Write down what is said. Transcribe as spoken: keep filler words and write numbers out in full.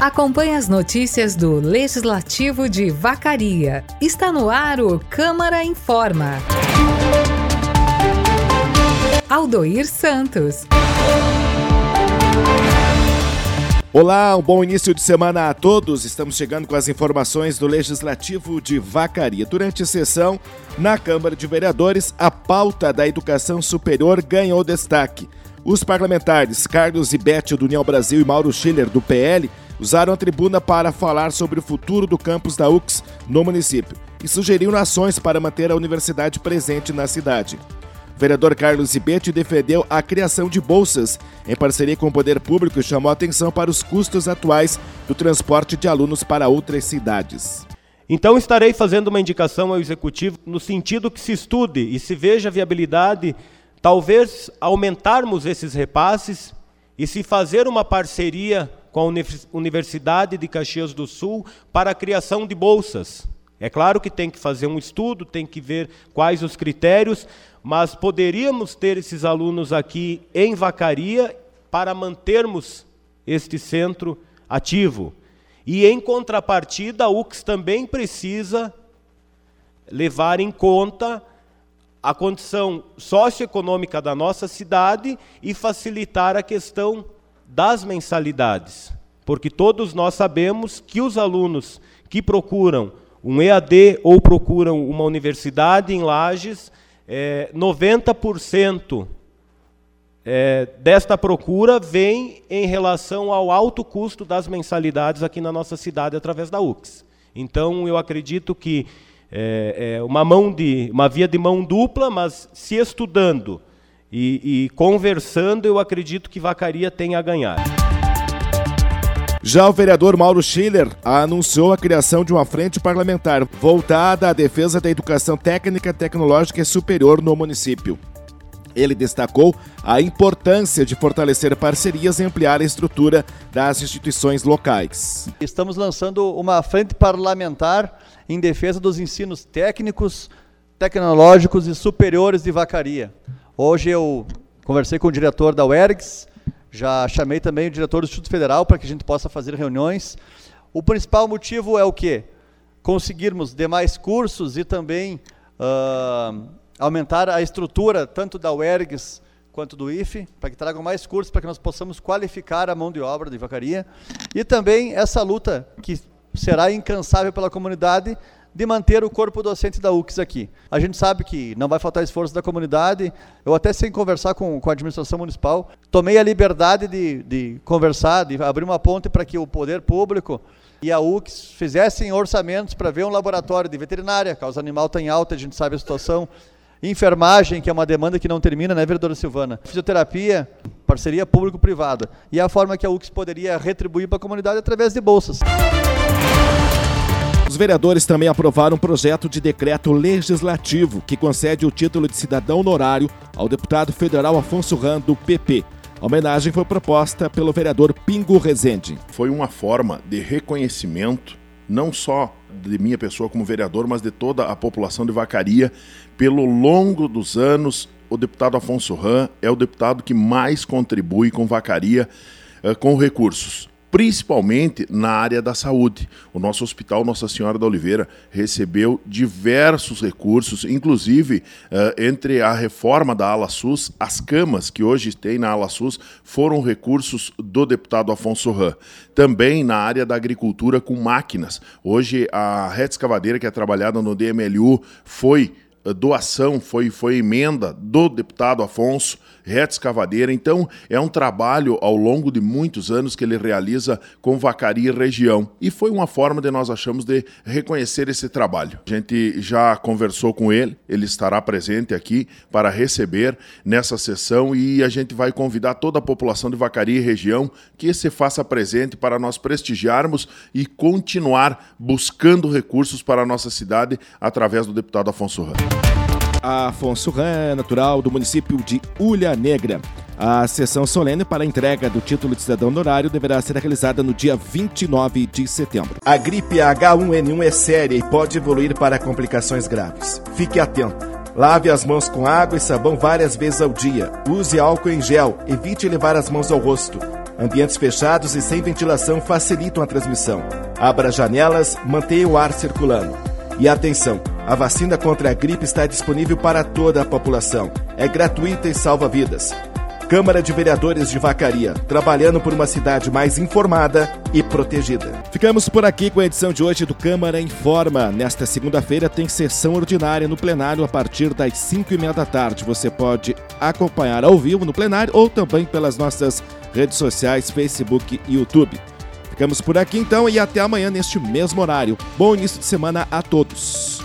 Acompanhe as notícias do Legislativo de Vacaria. Está no ar o Câmara Informa. Aldoir Santos. Olá, um bom início de semana a todos. Estamos chegando com as informações do Legislativo de Vacaria. Durante a sessão, na Câmara de Vereadores, a pauta da educação superior ganhou destaque. Os parlamentares Carlos Zibete, do União Brasil, e Mauro Schiller, do P L, usaram a tribuna para falar sobre o futuro do campus da U C S no município e sugeriram ações para manter a universidade presente na cidade. O vereador Carlos Zibete defendeu a criação de bolsas em parceria com o poder público e chamou a atenção para os custos atuais do transporte de alunos para outras cidades. Então estarei fazendo uma indicação ao Executivo no sentido que se estude e se veja a viabilidade, talvez aumentarmos esses repasses e se fazer uma parceria com a Universidade de Caxias do Sul para a criação de bolsas. É claro que tem que fazer um estudo, tem que ver quais os critérios, mas poderíamos ter esses alunos aqui em Vacaria para mantermos este centro ativo. E, em contrapartida, a U C S também precisa levar em conta a condição socioeconômica da nossa cidade e facilitar a questão das mensalidades. Porque todos nós sabemos que os alunos que procuram um E A D ou procuram uma universidade em Lages, é, noventa por cento é, desta procura vem em relação ao alto custo das mensalidades aqui na nossa cidade através da U C S. Então, eu acredito que é, é uma, mão de, uma via de mão dupla, mas se estudando e, e conversando, eu acredito que Vacaria tem a ganhar. Já o vereador Mauro Schiller anunciou a criação de uma frente parlamentar voltada à defesa da educação técnica, tecnológica e superior no município. Ele destacou a importância de fortalecer parcerias e ampliar a estrutura das instituições locais. Estamos lançando uma frente parlamentar em defesa dos ensinos técnicos, tecnológicos e superiores de Vacaria. Hoje eu conversei com o diretor da U E R G S, já chamei também o diretor do Instituto Federal para que a gente possa fazer reuniões. O principal motivo é o quê? Conseguirmos demais cursos e também uh, aumentar a estrutura tanto da U E R G S quanto do I F E, para que tragam mais cursos, para que nós possamos qualificar a mão de obra de Vacaria. E também essa luta que será incansável pela comunidade de manter o corpo docente da U C S aqui. A gente sabe que não vai faltar esforço da comunidade. Eu até sem conversar com, com a administração municipal, tomei a liberdade de, de conversar, de abrir uma ponte para que o poder público e a U C S fizessem orçamentos para ver um laboratório de veterinária, a causa animal está em alta, a gente sabe a situação, enfermagem, que é uma demanda que não termina, né, vereadora Silvana? Fisioterapia, parceria público-privada. E a forma que a U C S poderia retribuir para a comunidade através de bolsas. Os vereadores também aprovaram um projeto de decreto legislativo que concede o título de cidadão honorário ao deputado federal Afonso Ram, do P P. A homenagem foi proposta pelo vereador Pingo Rezende. Foi uma forma de reconhecimento, não só de minha pessoa como vereador, mas de toda a população de Vacaria. Pelo longo dos anos, o deputado Afonso Ram é o deputado que mais contribui com Vacaria uh, com recursos, principalmente na área da saúde. O nosso hospital Nossa Senhora da Oliveira recebeu diversos recursos, inclusive uh, entre a reforma da ala SUS, as camas que hoje tem na ala SUS foram recursos do deputado Afonso Ram. Também na área da agricultura com máquinas. Hoje a reta escavadeira que é trabalhada no D M L U foi doação, foi, foi emenda do deputado Afonso, reta escavadeira. Então, é um trabalho ao longo de muitos anos que ele realiza com Vacaria e região. E foi uma forma de nós achamos de reconhecer esse trabalho. A gente já conversou com ele, ele estará presente aqui para receber nessa sessão e a gente vai convidar toda a população de Vacaria e região que se faça presente para nós prestigiarmos e continuar buscando recursos para a nossa cidade através do deputado Afonso Ram. Afonso Ram é natural do município de Ulha Negra. A sessão solene para a entrega do título de cidadão honorário deverá ser realizada no dia vinte e nove de setembro. A gripe H um N um é séria e pode evoluir para complicações graves. Fique atento. Lave as mãos com água e sabão várias vezes ao dia. Use álcool em gel. Evite levar as mãos ao rosto. Ambientes fechados e sem ventilação facilitam a transmissão. Abra janelas, mantenha o ar circulando. E atenção, a vacina contra a gripe está disponível para toda a população. É gratuita e salva vidas. Câmara de Vereadores de Vacaria, trabalhando por uma cidade mais informada e protegida. Ficamos por aqui com a edição de hoje do Câmara Informa. Nesta segunda-feira tem sessão ordinária no plenário a partir das cinco e meia da tarde. Você pode acompanhar ao vivo no plenário ou também pelas nossas redes sociais, Facebook e YouTube. Ficamos por aqui então e até amanhã neste mesmo horário. Bom início de semana a todos.